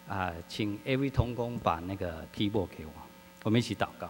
请 AV 同工把那个 keyboard 给我，我们一起祷告。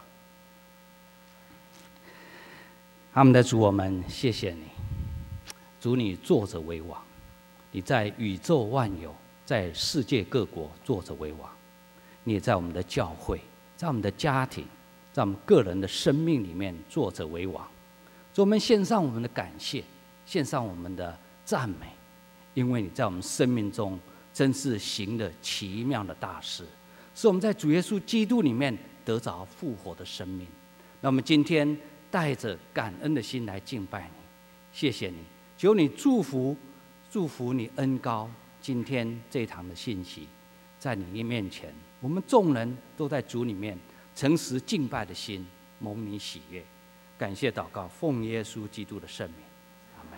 他们的主，我们谢谢你，主你坐着为王，你在宇宙万有，在世界各国坐着为王，你也在我们的教会，在我们的家庭，在我们个人的生命里面坐着为王。主，我们献上我们的感谢，献上我们的赞美，因为你在我们生命中真是行了奇妙的大事，使我们在主耶稣基督里面得着复活的生命。那我们今天带着感恩的心来敬拜你，谢谢你，求你祝福你恩膏今天这一堂的信息，在你面前，我们众人都在主里面诚实敬拜的心，蒙你喜悦。感谢祷告，奉耶稣基督的圣名，阿门。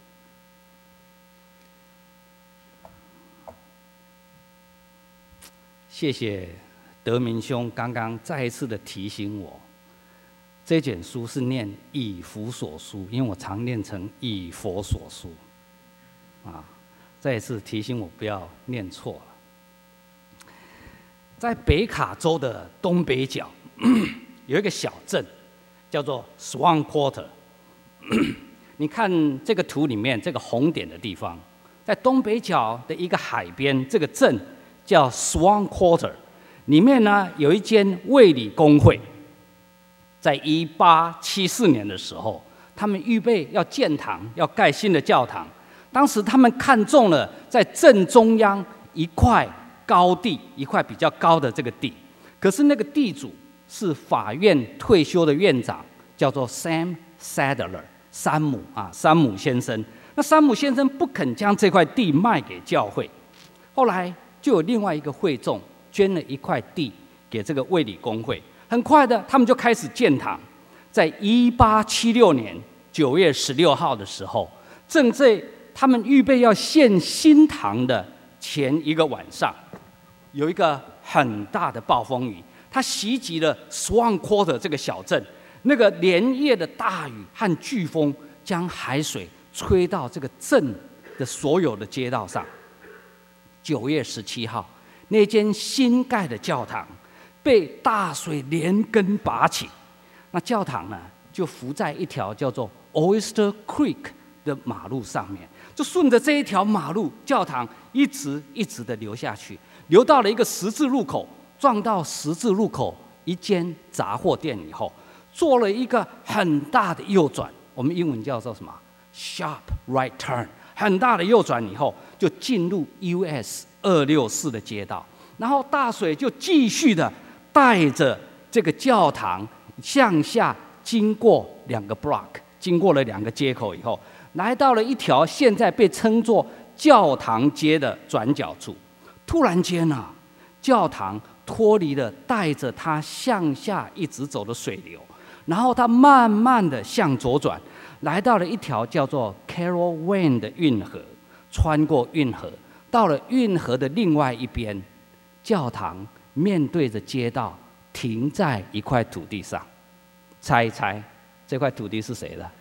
谢谢德明兄刚刚再一次的提醒我，这卷书是念以弗所书，因为我常念成以佛所书，再一次提醒我不要念错了。在北卡州的东北角有一个小镇，叫做 Swan Quarter。你看这个图里面这个红点的地方，在东北角的一个海边，这个镇叫 Swan Quarter， 里面呢有一间卫理公会。在1874年的时候，他们预备要建堂，要盖新的教堂。当时他们看中了在正中央一块高地，一块比较高的这个地。可是那个地主是法院退休的院长，叫做 Sam Sadler， 山姆先生。那山姆先生不肯将这块地卖给教会，后来就有另外一个会众捐了一块地给这个卫理公会。很快的，他们就开始建堂。在1876年9月16号的时候，正在他们预备要建新堂的前一个晚上，有一个很大的暴风雨，它袭击了 Swan Quarter 这个小镇。那个连夜的大雨和飓风将海水吹到这个镇的所有的街道上。9月17号，那间新盖的教堂被大水连根拔起，那教堂呢就浮在一条叫做 Oyster Creek 的马路上面，就顺着这一条马路，教堂一直的流下去，流到了一个十字路口，撞到十字路口一间杂货店以后，做了一个很大的右转，我们英文叫做什么 ？Sharp right turn， 很大的右转以后，就进入 US 264的街道，然后大水就继续的带着这个教堂向下经过2个 block， 经过了2个街口以后，来到了一条现在被称作教堂街的转角处。突然间啊，教堂脱离了带着它向下一直走的水流，然后它慢慢的向左转，来到了一条叫做 Carol Wayne 的运河，穿过运河，到了运河的另外一边，教堂面对着街道，停在一块土地上。猜一猜，这块土地是谁的？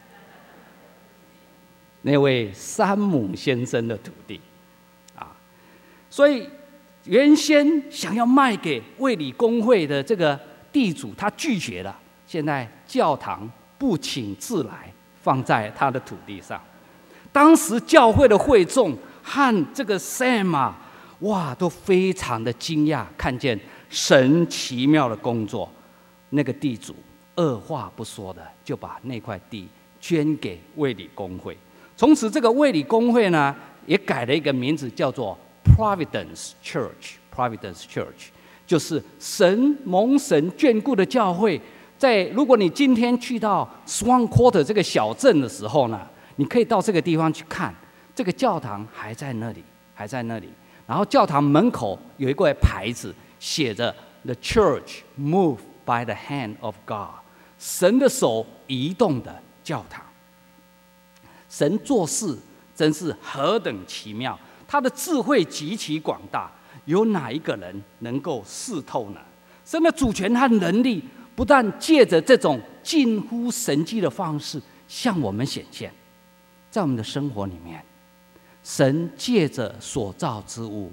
那位山姆先生的土地，所以原先想要卖给卫理公会的这个地主，他拒绝了。现在教堂不请自来，放在他的土地上。当时教会的会众和这个 Sam 都非常的惊讶，看见神奇妙的工作。那个地主二话不说的就把那块地捐给卫理公会。从此这个卫理公会呢，也改了一个名字，叫做 Providence Church， 就是蒙神眷顾的教会。如果你今天去到 Swan Quarter 这个小镇的时候呢，你可以到这个地方去看，这个教堂还在那里。然后教堂门口有一个牌子，写着 The Church Moved by the Hand of God， 神的手移动的教堂。神做事真是何等奇妙，他的智慧极其广大，有哪一个人能够识透呢？神的主权和能力不但借着这种近乎神迹的方式向我们显现，在我们的生活里面，神借着所造之物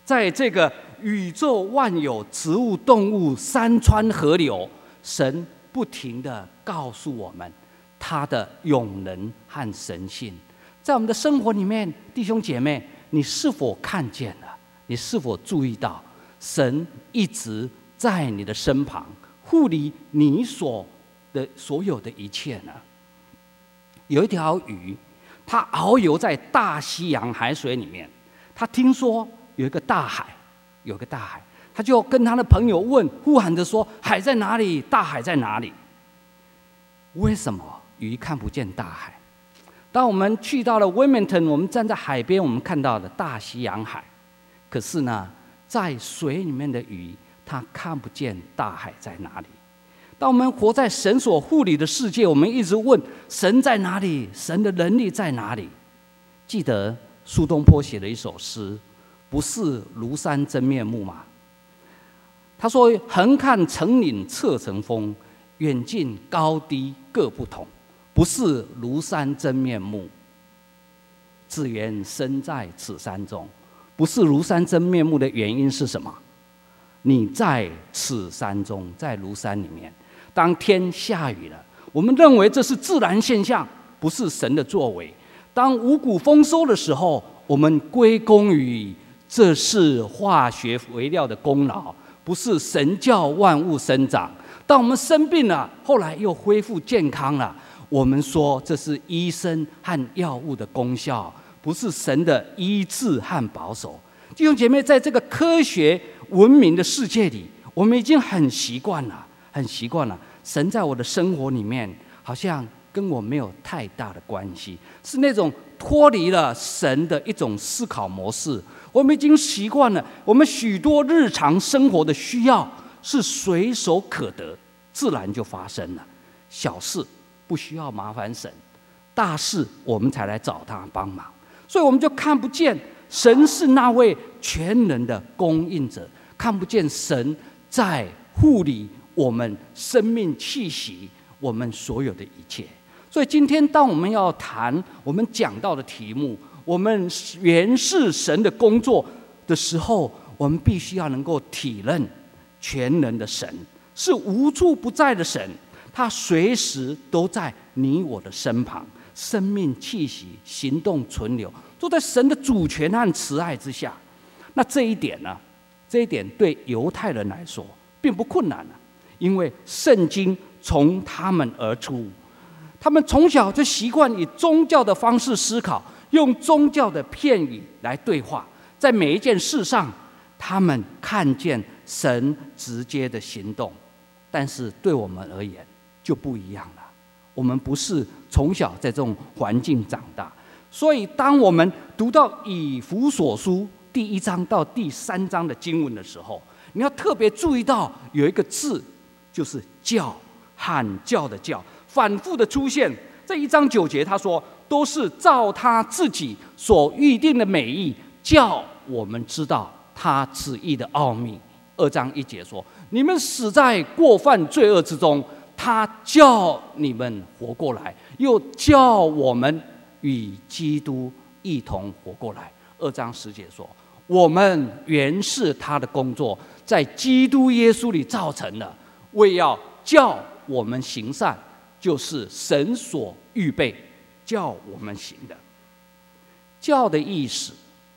在这个宇宙万有、植物、动物、山川河流，神不停地告诉我们他的永能和神性。在我们的生活里面，弟兄姐妹，你是否看见了？你是否注意到神一直在你的身旁，护理你所有的一切呢？有一条鱼，它遨游在大西洋海水里面，他听说有个大海，他就跟他的朋友呼喊着说：“海在哪里？大海在哪里？”为什么鱼看不见大海？当我们去到了 Wilmington， 我们站在海边，我们看到了大西洋海。可是呢，在水里面的鱼，它看不见大海在哪里。当我们活在神所护理的世界，我们一直问神在哪里？神的能力在哪里？记得苏东坡写了一首诗：“不是庐山真面目吗？”他说：“横看成岭侧成峰，远近高低各不同。不是庐山真面目，自缘身在此山中。”不是庐山真面目的原因是什么？你在此山中，在庐山里面，当天下雨了，我们认为这是自然现象，不是神的作为。当五谷丰收的时候，我们归功于这是化学肥料的功劳，不是神叫万物生长。当我们生病了，后来又恢复健康了，我们说这是医生和药物的功效，不是神的医治和保守。弟兄姐妹，在这个科学文明的世界里，我们已经很习惯了。神在我的生活里面，好像跟我没有太大的关系，是那种脱离了神的一种思考模式。我们已经习惯了，我们许多日常生活的需要是随手可得，自然就发生了。小事不需要麻烦神，大事我们才来找他帮忙。所以我们就看不见神是那位全能的供应者，看不见神在护理我们生命气息，我们所有的一切。所以今天当我们要谈我们讲到的题目，我们原是神的工作的时候，我们必须要能够体认全能的神是无处不在的神，他随时都在你我的身旁，生命气息、行动存留，都在神的主权和慈爱之下。那这一点呢？这一点对犹太人来说并不困难了，因为圣经从他们而出，他们从小就习惯以宗教的方式思考，用宗教的片语来对话，在每一件事上，他们看见神直接的行动。但是对我们而言就不一样了，我们不是从小在这种环境长大，所以当我们读到以弗所书第1章到第3章的经文的时候，你要特别注意到有一个字，就是叫，喊叫的叫，反复的出现。这1章9节他说，都是照他自己所预定的美意，叫我们知道他旨意的奥秘。2章1节说，你们死在过犯罪恶之中，他叫你们活过来，又叫我们与基督一同活过来。2章10节说，我们原是他的工作，在基督耶稣里造成的，为要叫我们行善，就是神所预备叫我们行的。叫的意思，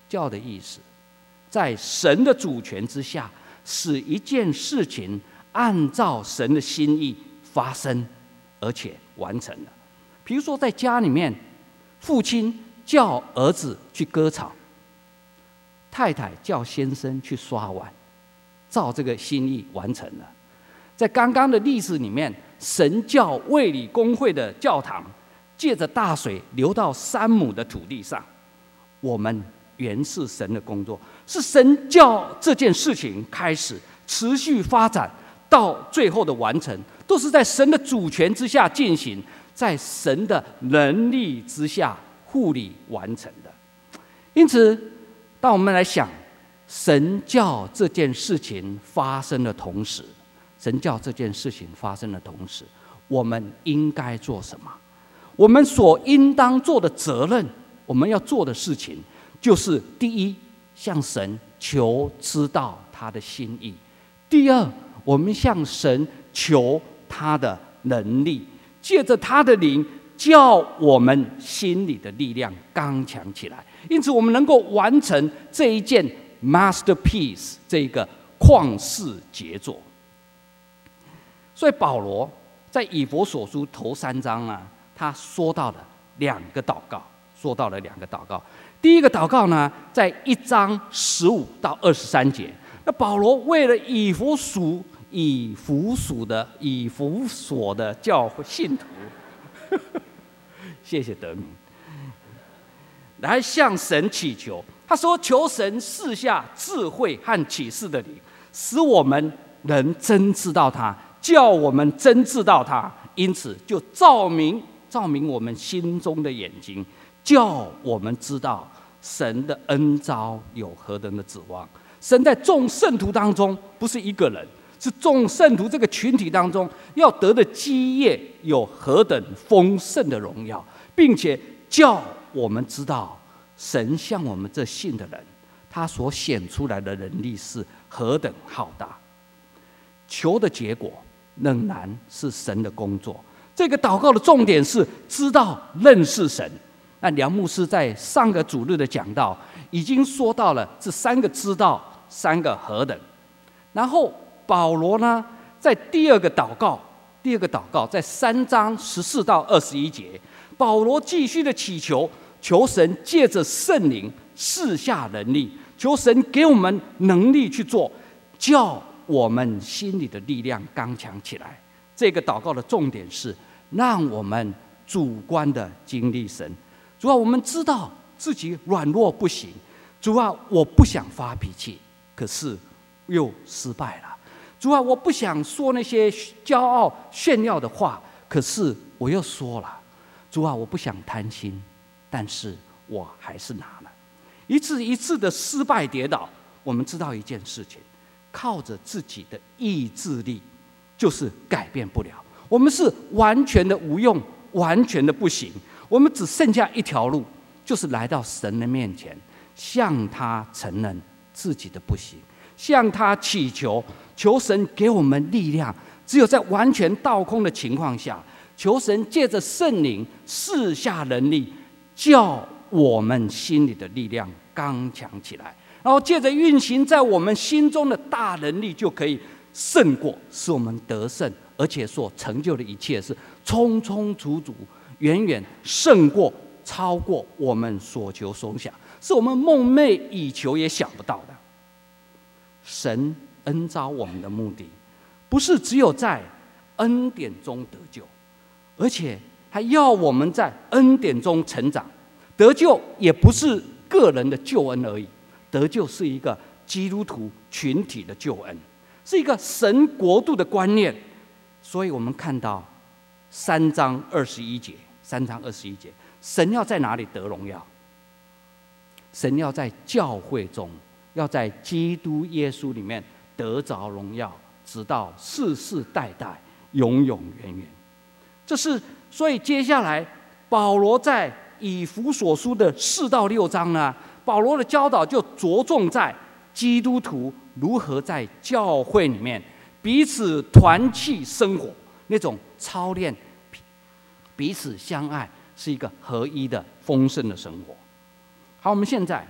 在神的主权之下，使一件事情按照神的心意发生，而且完成了。比如说在家里面，父亲叫儿子去割草，太太叫先生去刷碗，照这个心意完成了。在刚刚的例子里面，神叫卫理公会的教堂借着大水流到3亩的土地上，我们原是神的工作，是神叫这件事情开始持续发展到最后的完成，都是在神的主权之下进行，在神的能力之下护理完成的。因此当我们来想神叫这件事情发生的同时，我们应该做什么？我们所应当做的责任，我们要做的事情，就是第一， 向神求知道他的心意；第二，我们向神求他的能力，借着他的灵，叫我们心里的力量刚强起来。因此，我们能够完成这一件 masterpiece 这个旷世杰作。所以保罗在以弗所书头3章啊，他说到了2个祷告，第一个祷告呢，在1章15到23节。那保罗为了以弗所的教会信徒，谢谢德明，来向神祈求。他说：“求神赐下智慧和启示的灵，使我们能真知道他，叫我们真知道他。因此，就照明我们心中的眼睛，叫我们知道神的恩召有何等的指望。神在众圣徒当中，不是一个人，是众圣徒这个群体当中要得的基业有何等丰盛的荣耀，并且叫我们知道神向我们这信的人，他所显出来的能力是何等浩大。求的结果仍然是神的工作。这个祷告的重点是知道认识神。那梁牧师在上个主日的讲道已经说到了这3个知道，3个何等。然后保罗呢，在第二个祷告在3章14到21节，保罗继续的祈求，求神借着圣灵赐下能力，求神给我们能力去做，叫我们心里的力量刚强起来。这个祷告的重点是让我们主观的经历神。主啊，我们知道自己软弱不行，主啊，我不想发脾气，可是又失败了。主啊，我不想说那些骄傲炫耀的话，可是我又说了。主啊，我不想贪心，但是我还是拿了。一次一次的失败跌倒，我们知道一件事情，靠着自己的意志力就是改变不了。我们是完全的无用，完全的不行。我们只剩下一条路，就是来到神的面前，向他承认自己的不行，向他祈求，求神给我们力量。只有在完全倒空的情况下，求神借着圣灵赐下能力，叫我们心里的力量刚强起来，然后借着运行在我们心中的大能力，就可以胜过，使我们得胜，而且所成就的一切是充充足足，远远胜过、超过我们所求所想，是我们梦寐以求也想不到的。神恩召我们的目的，不是只有在恩典中得救，而且还要我们在恩典中成长。得救也不是个人的救恩而已，得救是一个基督徒群体的救恩，是一个神国度的观念。所以我们看到3章21节，神要在哪里得荣耀？神要在教会中，要在基督耶稣里面得着荣耀，直到世世代代，永永远远。这是所以接下来保罗在以弗所书的4到6章呢，保罗的教导就着重在基督徒如何在教会里面彼此团契生活，那种操练彼此相爱，是一个合一的丰盛的生活。好，我们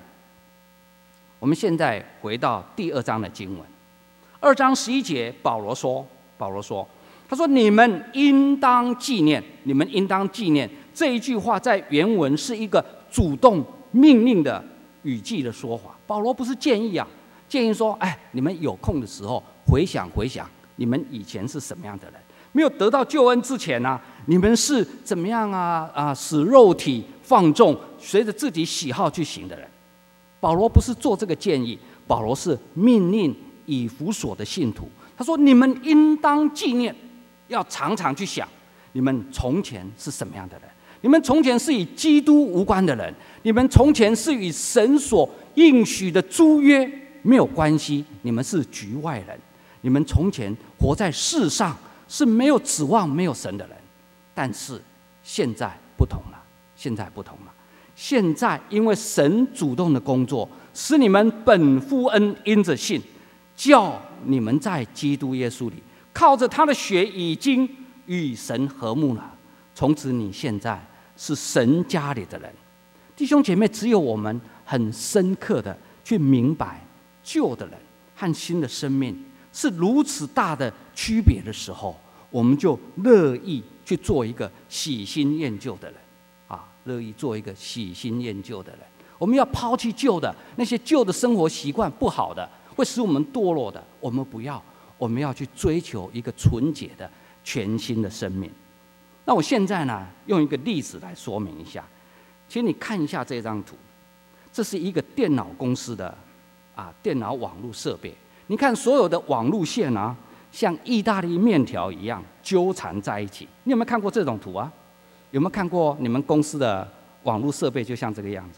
现在回到第2章的经文，2章11节，保罗说，他说：“你们应当纪念。”这一句话在原文是一个主动命令的语气的说法。保罗不是建议说：“哎，你们有空的时候回想，你们以前是什么样的人？没有得到救恩之前啊，你们是怎么样使肉体放纵，随着自己喜好去行的人。”保罗不是做这个建议，保罗是命令以弗所的信徒。他说：“你们应当纪念，要常常去想，你们从前是什么样的人？你们从前是与基督无关的人，你们从前是与神所应许的诸约没有关系，你们是局外人。你们从前活在世上是没有指望、没有神的人，但是现在不同了， 现在因为神主动的工作，使你们本乎恩，因着信，叫你们在基督耶稣里，靠着他的血已经与神和睦了。从此你现在是神家里的人。弟兄姐妹，只有我们很深刻的去明白旧的人和新的生命是如此大的区别的时候，我们就乐意去做一个喜新厌旧的人啊，乐意做一个喜新厌旧的人。我们要抛弃旧的，那些旧的生活习惯不好的，会使我们堕落的，我们不要，我们要去追求一个纯洁的全新的生命。那我现在呢，用一个例子来说明一下，请你看一下这张图，这是一个电脑公司的电脑网络设备。你看所有的网路线啊，像意大利面条一样纠缠在一起。你有没有看过这种图啊？有没有看过你们公司的网络设备就像这个样子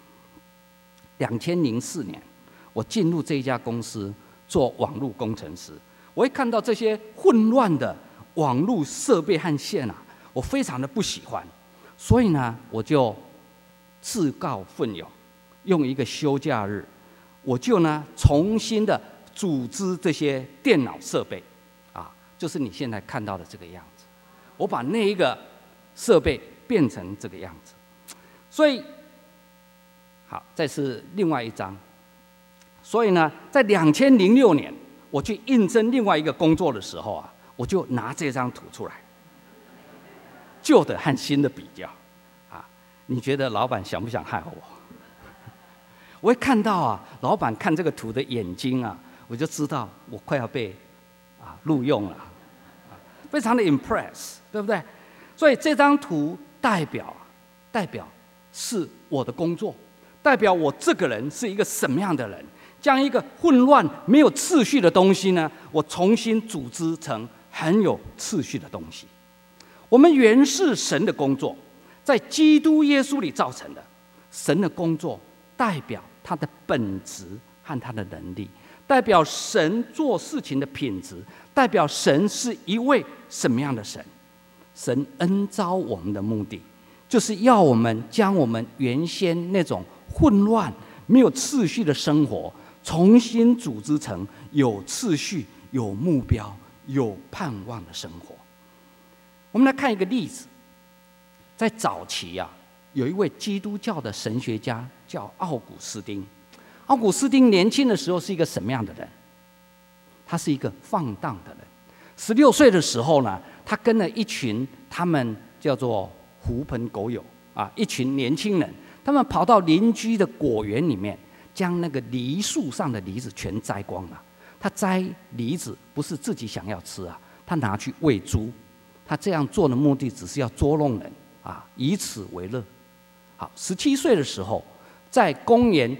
？2004年，我进入这一家公司做网络工程师，我一看到这些混乱的网络设备和线啊，我非常的不喜欢，所以呢，我就自告奋勇，用一个休假日，我就呢重新的组织这些电脑设备，就是你现在看到的这个样子。我把那一个设备变成这个样子，所以好，再是另外一张。所以呢，在2006年，我去应征另外一个工作的时候啊，我就拿这张图出来，旧的和新的比较你觉得老板想不想害我？我会看到老板看这个图的眼睛我就知道我快要被录用了，非常的 impress， 对不对？所以这张图代表是我的工作，代表我这个人是一个什么样的人，将一个混乱没有次序的东西呢，我重新组织成很有次序的东西。我们原是神的工作，在基督耶稣里造成的。神的工作代表他的本质和他的能力，代表神做事情的品质，代表神是一位什么样的神。神恩召我们的目的，就是要我们将我们原先那种混乱没有次序的生活，重新组织成有次序、有目标、有盼望的生活。我们来看一个例子，在早期有一位基督教的神学家叫奥古斯丁。奥古斯丁年轻的时候是一个什么样的人？他是一个放荡的人。16岁的时候呢，他跟了一群他们叫做狐朋狗友一群年轻人，他们跑到邻居的果园里面，将那个梨树上的梨子全摘光了。他摘梨子不是自己想要吃他拿去喂猪。他这样做的目的只是要捉弄人以此为乐。好，17岁的时候，在公元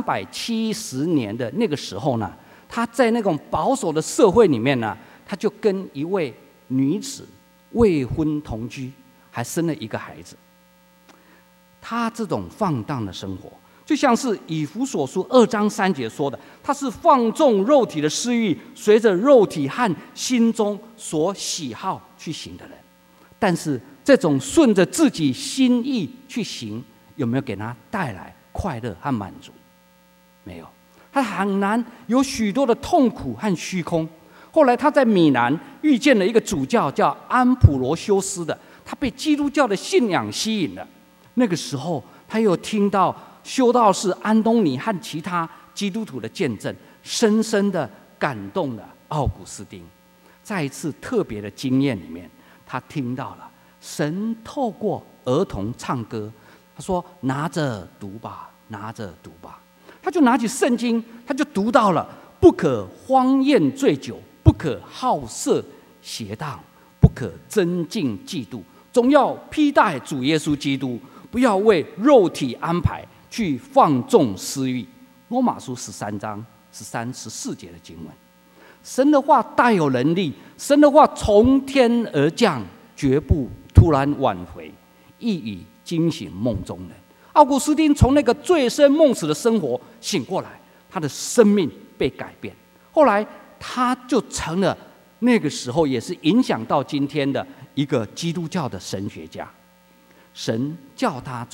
370年的那个时候呢，他在那种保守的社会里面呢，他就跟一位女子未婚同居，还生了一个孩子。他这种放荡的生活，就像是以弗所书2章3节说的，他是放纵肉体的私欲，随着肉体和心中所喜好去行的人。但是这种顺着自己心意去行，有没有给他带来快乐和满足？没有，他很难，有许多的痛苦和虚空。后来他在米兰遇见了一个主教叫安普罗修斯的，他被基督教的信仰吸引了。那个时候他又听到修道士安东尼和其他基督徒的见证，深深的感动了奥古斯丁。在一次特别的经验里面，他听到了神透过儿童唱歌，他说拿着读吧，拿着读吧。他就拿起圣经，他就读到了不可荒宴醉酒，不可好色邪荡，不可增进嫉妒，总要披戴主耶稣基督，不要为肉体安排去放纵私欲。罗马书13章13、14节的经文。神的话大有能力，神的话从天而降，绝不突然挽回，一语惊醒梦中人。奥古斯丁从那个醉生梦死的生活醒过来，他的生命被改变。后来他就成了那个时候也是影响到今天的一个基督教的神学家。神叫他从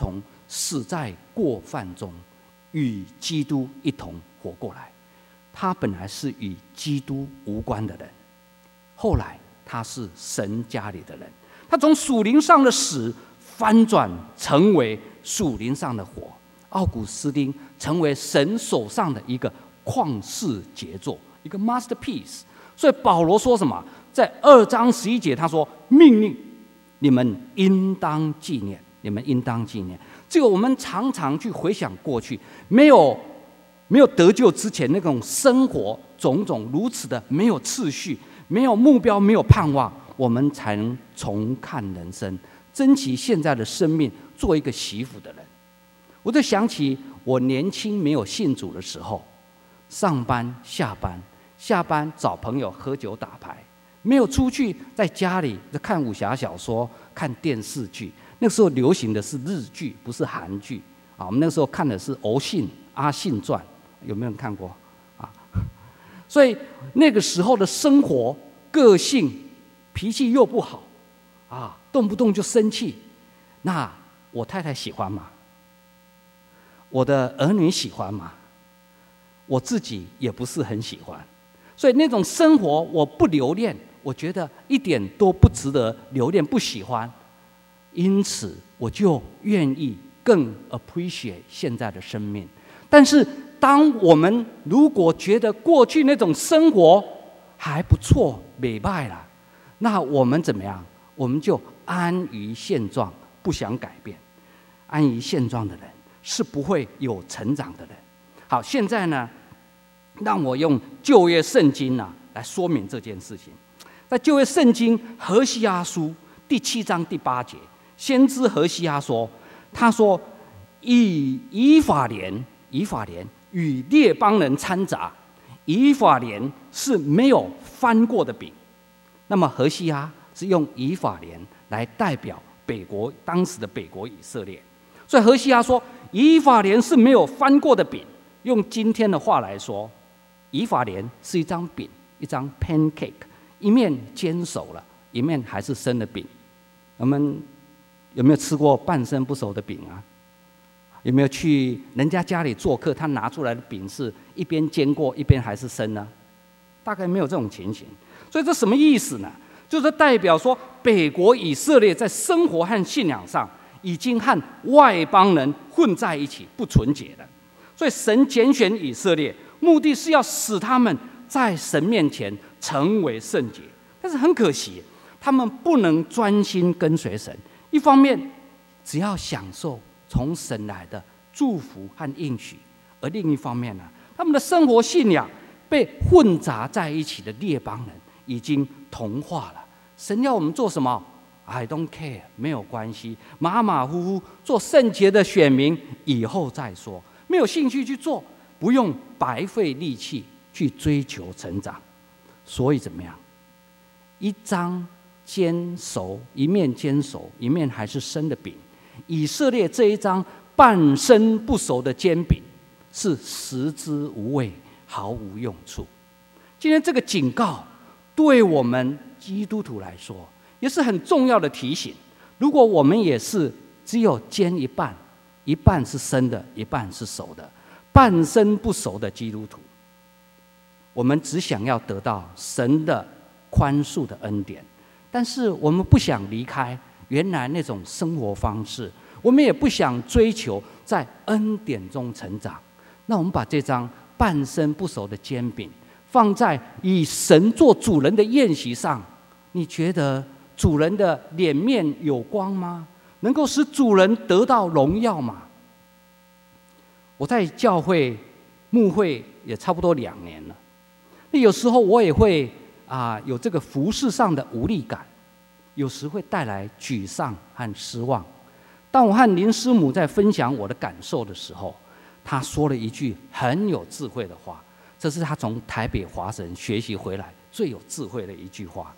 死在过犯中，与基督一同活过来。他本来是与基督无关的人，后来他是神家里的人，他从属灵上的死翻转成为属灵上的活。奥古斯丁成为神手上的一个旷世杰作，一个 masterpiece。所以保罗说什么？在2章11节，他说：“命令你们应当纪念，你们应当纪念。”这个我们常常去回想过去，没有得救之前那种生活，种种如此的没有次序、没有目标、没有盼望，我们才能重看人生，珍惜现在的生命，做一个媳妇的人。我就想起我年轻没有信主的时候，上班下班找朋友喝酒打牌，没有出去，在家里看武侠小说、看电视剧。那时候流行的是日剧，不是韩剧啊。我们那时候看的是《欧信阿信传》，有没有人看过啊？所以那个时候的生活、个性、脾气又不好啊，动不动就生气。那我太太喜欢吗？我的儿女喜欢吗？我自己也不是很喜欢。所以那种生活我不留恋，我觉得一点都不值得留恋，不喜欢。因此我就愿意更 appreciate 现在的生命。但是当我们如果觉得过去那种生活还不错，美败了，那我们怎么样？我们就安于现状，不想改变。安于现状的人是不会有成长的人。好，现在呢，让我用旧约圣经来说明这件事情。在旧约圣经何西阿书第7章第8节，先知何西阿说，他说：“以法莲与列邦人掺杂，以法莲是没有翻过的饼。”那么何西阿是用以法莲来代表北国，当时的北国以色列。所以何西阿说，以法莲是没有翻过的饼。用今天的话来说，以法莲是一张饼，一张 pancake， 一面煎熟了，一面还是生的饼。我们有没有吃过半生不熟的饼啊？有没有去人家家里做客，他拿出来的饼是一边煎过，一边还是生呢？大概没有这种情形。所以这什么意思呢？就是代表说，北国以色列在生活和信仰上已经和外邦人混在一起，不纯洁了。所以神拣选以色列，目的是要使他们在神面前成为圣洁。但是很可惜，他们不能专心跟随神。一方面，只要享受从神来的祝福和应许；而另一方面呢，他们的生活信仰被混杂在一起的列邦人已经同化了。神要我们做什么？ I don't care， 没有关系，马马虎虎做圣洁的选民，以后再说。没有兴趣去做，不用白费力气去追求成长。所以怎么样？一张煎熟，一面煎熟，一面还是生的饼。以色列这一张半生不熟的煎饼，是食之无味，毫无用处。今天这个警告，对我们基督徒来说，也是很重要的提醒。如果我们也是只有煎一半，一半是生的，一半是熟的，半生不熟的基督徒，我们只想要得到神的宽恕的恩典，但是我们不想离开原来那种生活方式，我们也不想追求在恩典中成长。那我们把这张半生不熟的煎饼放在以神做主人的宴席上，你觉得主人的脸面有光吗？能够使主人得到荣耀吗？我在教会牧会也差不多2年了，那有时候我也会有这个服事上的无力感，有时会带来沮丧和失望。当我和林师母在分享我的感受的时候，她说了一句很有智慧的话，这是她从台北华神学习回来最有智慧的一句话。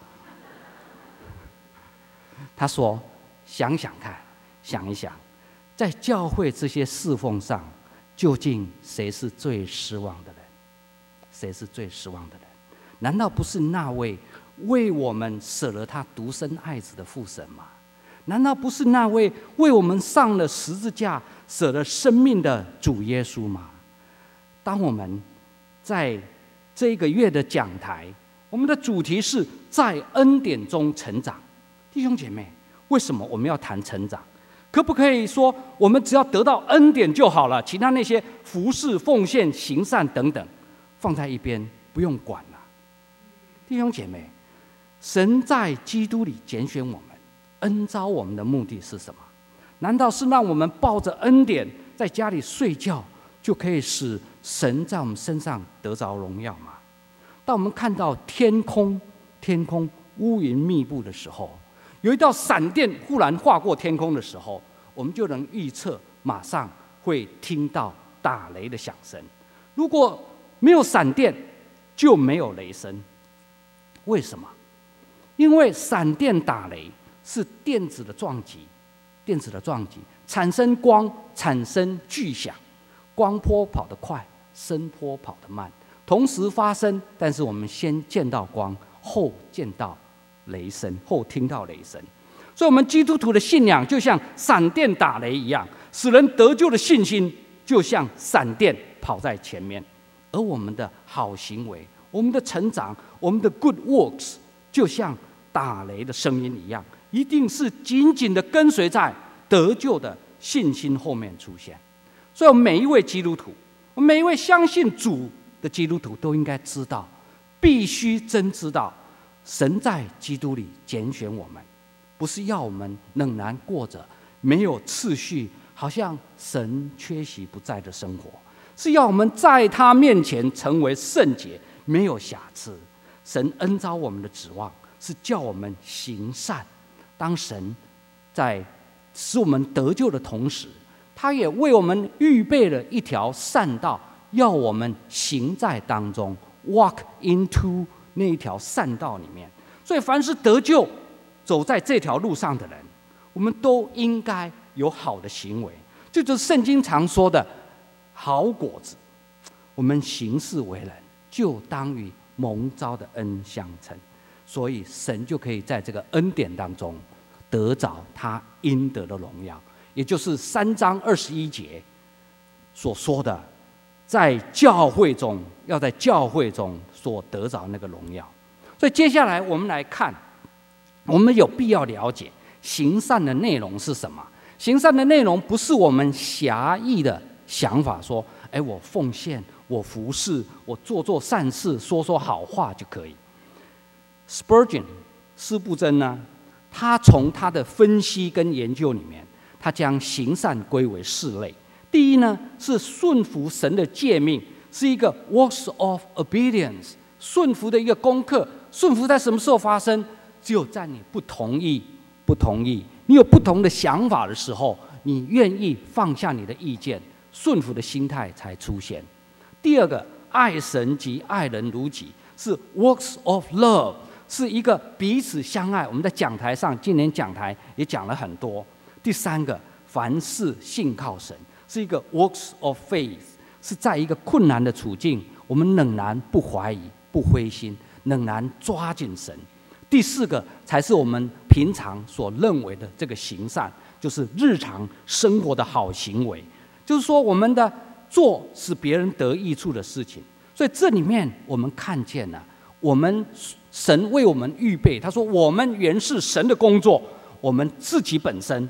她说：“想想看，想一想，在教会这些侍奉上，究竟谁是最失望的人？谁是最失望的人？难道不是那位为我们舍了他独生爱子的父神吗？ 难道不是那位为我们上了十字架、舍了生命的主耶稣吗？当我们在这个月的讲台，我们的主题是在恩典中成长。弟兄姐妹，为什么我们要谈成长？可不可以说我们只要得到恩典就好了，其他那些服事、奉献、行善等等放在一边，不用管了？弟兄姐妹，神在基督里拣选我们，恩召我们的目的是什么？难道是让我们抱着恩典在家里睡觉，就可以使神在我们身上得着荣耀吗？当我们看到天空乌云密布的时候，有一道闪电忽然划过天空的时候，我们就能预测马上会听到打雷的响声。如果没有闪电，就没有雷声。为什么？因为闪电打雷是电子的撞击产生光，产生巨响，光波跑得快，声波跑得慢，同时发生，但是我们先见到光，后见到雷声，后听到雷声。所以我们基督徒的信仰就像闪电打雷一样，使人得救的信心就像闪电跑在前面，而我们的好行为，我们的成长，我们的 good works 就像打雷的声音一样，一定是紧紧的跟随在得救的信心后面出现。所以我们每一位基督徒，我们每一位相信主的基督徒都应该知道，必须真知道神在基督里拣选我们，不是要我们仍然过着没有次序，好像神缺席不在的生活，是要我们在他面前成为圣洁，没有瑕疵。神恩召我们的指望是叫我们行善。当神在使我们得救的同时，他也为我们预备了一条善道，要我们行在当中 walk into 那一条善道里面。所以凡是得救走在这条路上的人，我们都应该有好的行为，这就是圣经常说的好果子。我们行事为人，就当与蒙召的恩相称，所以神就可以在这个恩典当中得着他应得的荣耀，也就是3章21节所说的，在教会中要在教会中所得着那个荣耀。所以接下来我们来看，我们有必要了解行善的内容是什么。行善的内容不是我们狭义的想法，说我奉献，我服侍，我做善事，说好话就可以。Spurgeon 司布真呢，他从他的分析跟研究里面，他将行善归为4类。第一呢，是顺服神的诫命，是一个 works of obedience， 顺服的一个功课。顺服在什么时候发生？只有在你不同意，你有不同的想法的时候，你愿意放下你的意见，顺服的心态才出现。第二个，爱神及爱人如己，是 works of love， 是一个彼此相爱。我们在讲台上，今年讲台也讲了很多。第三个，凡事信靠神，是一个 works of faith， 是在一个困难的处境，我们仍然不怀疑、不灰心，仍然抓紧神。第4个才是我们平常所认为的这个行善，就是日常生活的好行为，就是说我们的做使别人得益处的事情。所以这里面我们看见了，我们神为我们预备，他说我们原是神的工作，我们自己本身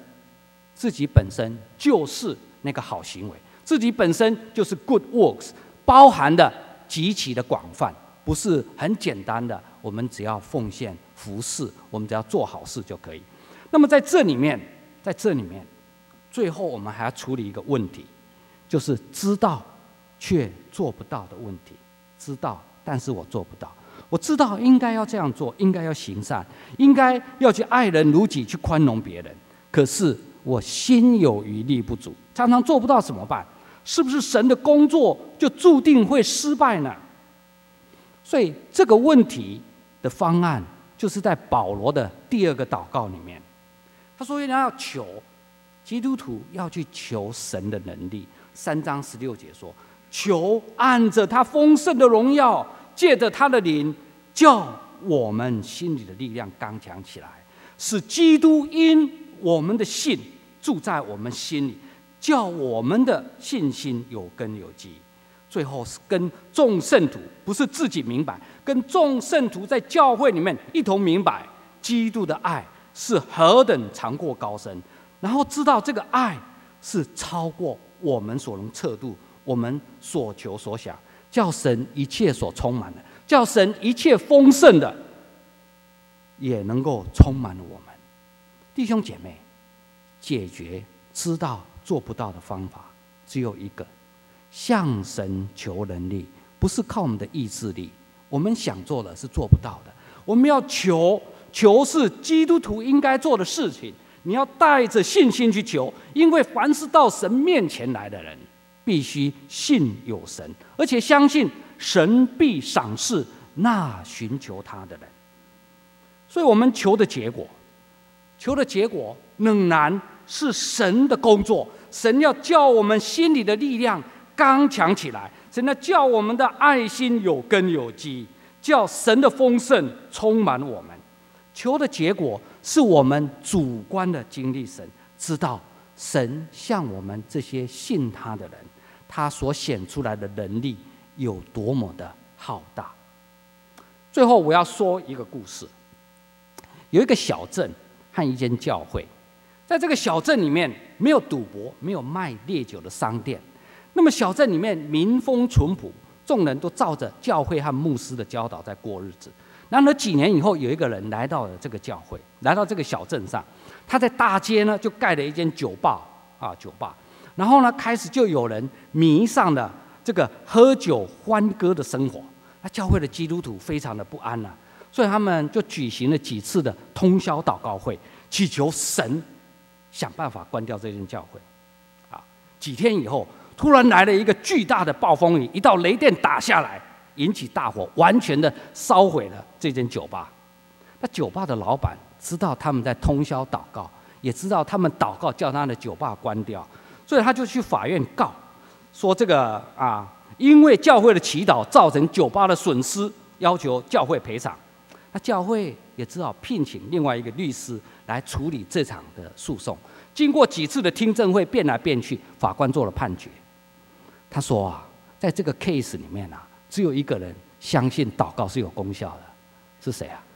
就是那个好行为，自己本身就是 good works， 包含的极其的广泛，不是很简单的我们只要奉献服侍，我们只要做好事就可以。那么在这里面最后我们还要处理一个问题，就是知道却做不到的问题。知道，但是我做不到。我知道应该要这样做，应该要行善，应该要去爱人如己，去宽容别人，可是我心有余力不足，常常做不到，怎么办？是不是神的工作就注定会失败呢？所以这个问题的方案就是在保罗的第2个祷告里面，他说要求基督徒要去求神的能力。3章16节说，求按着他丰盛的荣耀，借着他的灵，叫我们心里的力量刚强起来，使基督因我们的信住在我们心里，叫我们的信心有根有基。最后是跟众圣徒，不是自己明白，跟众圣徒在教会里面一同明白基督的爱是何等长阔高深，然后知道这个爱是超过我们所能测度，我们所求所想，叫神一切所充满的，叫神一切丰盛的也能够充满了我们。弟兄姐妹，解决知道做不到的方法只有一个，向神求能力，不是靠我们的意志力，我们想做的是做不到的。我们要求是基督徒应该做的事情，你要带着信心去求，因为凡是到神面前来的人，必须信有神，而且相信神必赏识那寻求他的人。所以我们求的结果仍然是神的工作，神要叫我们心里的力量刚强起来，神要叫我们的爱心有根有基，叫神的丰盛充满我们。求的结果是我们主观的经历神，知道神向我们这些信他的人，他所显出来的能力有多么的浩大。最后我要说一个故事，有一个小镇和一间教会，在这个小镇里面没有赌博，没有卖烈酒的商店，那么小镇里面民风淳朴，众人都照着教会和牧师的教导在过日子。然而几年以后，有一个人来到了这个教会，来到这个小镇上，他在大街呢就盖了一间酒吧，然后呢开始就有人迷上了这个喝酒欢歌的生活。那教会的基督徒非常的不安了，所以他们就举行了几次的通宵祷告会，祈求神想办法关掉这间教会。几天以后，突然来了一个巨大的暴风雨，一道雷电打下来，引起大火，完全的烧毁了这间酒吧。那酒吧的老板知道他们在通宵祷告，也知道他们祷告叫他的酒吧关掉，所以他就去法院告，说这个因为教会的祈祷造成酒吧的损失，要求教会赔偿。那教会也只好聘请另外一个律师来处理这场的诉讼。经过几次的听证会，辩来辩去，法官做了判决。他说在这个 case 里面只有一个人相信祷告是有功效的，是谁啊？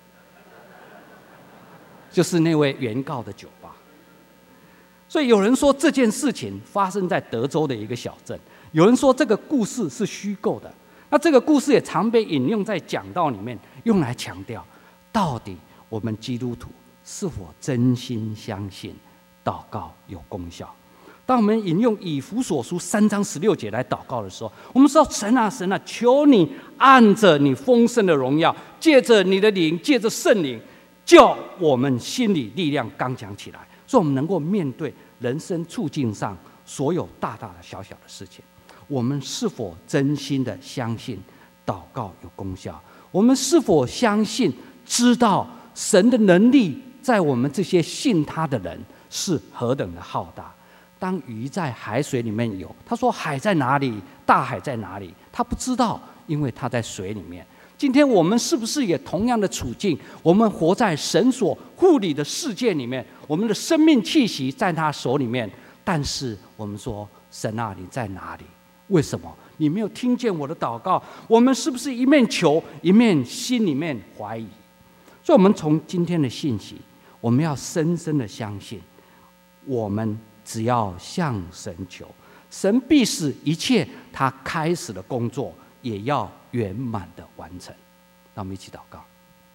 就是那位原告的酒吧。所以有人说这件事情发生在德州的一个小镇，有人说这个故事是虚构的。那这个故事也常被引用在讲道里面，用来强调到底我们基督徒是否真心相信祷告有功效。当我们引用以弗所书3章16节来祷告的时候，我们说神啊，求你按着你丰盛的荣耀，借着你的灵，借着圣灵，叫我们心里力量刚强起来，所以我们能够面对人生处境上所有大大的小小的事情。我们是否真心的相信祷告有功效？我们是否相信知道神的能力在我们这些信他的人是何等的浩大？当鱼在海水里面游，他说海在哪里，大海在哪里，他不知道，因为他在水里面。今天我们是不是也同样的处境？我们活在神所护理的世界里面，我们的生命气息在他手里面，但是我们说神啊，你在哪里？为什么你没有听见我的祷告？我们是不是一面求，一面心里面怀疑？所以我们从今天的信息，我们要深深的相信，我们只要向神求，神必使一切他开始的工作也要圆满的完成。让我们一起祷告。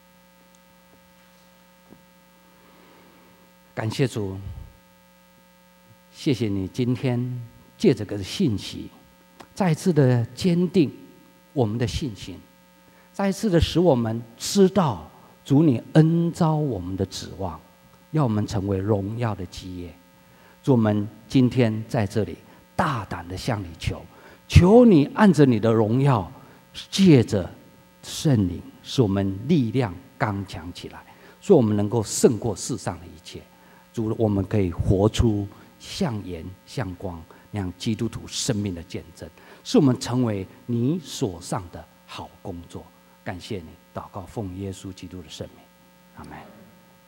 感谢主，谢谢你今天借这个信息再次的坚定我们的信心，再次的使我们知道主你恩召我们的指望，要我们成为荣耀的基业。主，我们今天在这里大胆的向你求，求你按着你的荣耀，借着圣灵使我们力量刚强起来，所以我们能够胜过世上的一切。主，我们可以活出像盐像光那样基督徒生命的见证，使我们成为你所上的好工作。感谢你，祷告奉耶稣基督的圣名，阿们。